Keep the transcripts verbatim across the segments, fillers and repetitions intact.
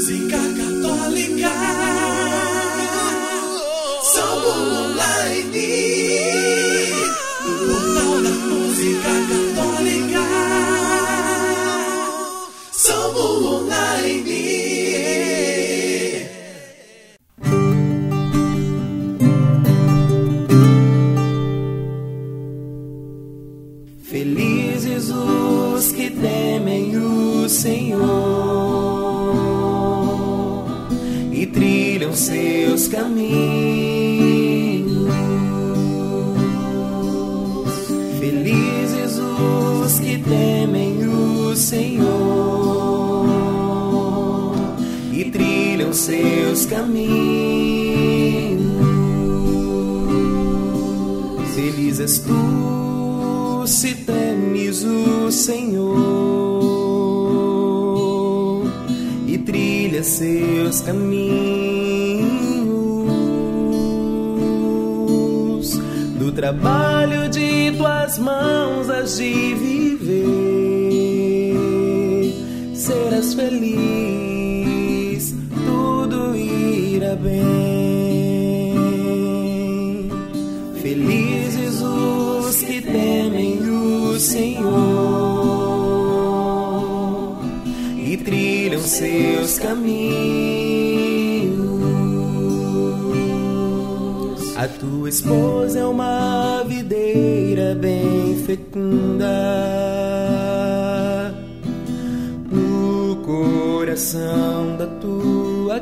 música católica. Somos online. Portal da música católica. Somos online. Felizes os que temem o Senhor e trilham seus caminhos. Felizes os que temem o Senhor e trilham seus caminhos. Feliz és tu se temes o Senhor e trilha seus caminhos. Do trabalho de tuas mãos has de viver, serás feliz, tudo irá bem. Felizes os que temem o Senhor e trilham seus caminhos. A tua esposa é uma videira bem fecunda no coração da tua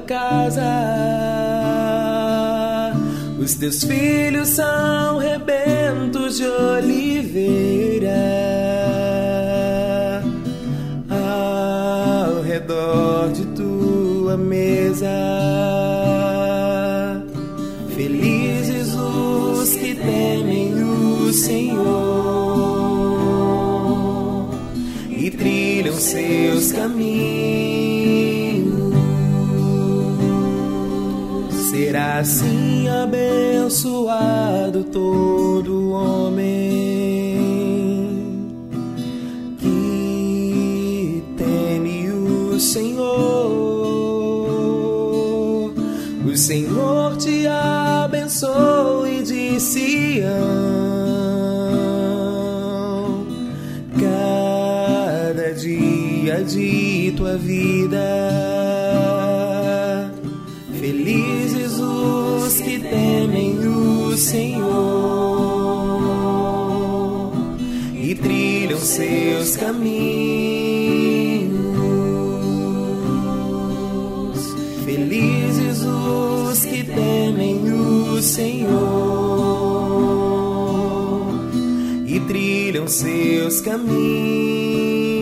casa. Os teus filhos são rebentos de oliveira ao redor de tua mesa. Felizes os que temem o Senhor e trilham seus caminhos. Será assim abençoado todo homem que teme o Senhor. O Senhor te abençoe de Sião, cada dia de tua vida. Felizes os que temem o Senhor e trilham seus caminhos. Felizes os que temem o Senhor e trilham seus caminhos.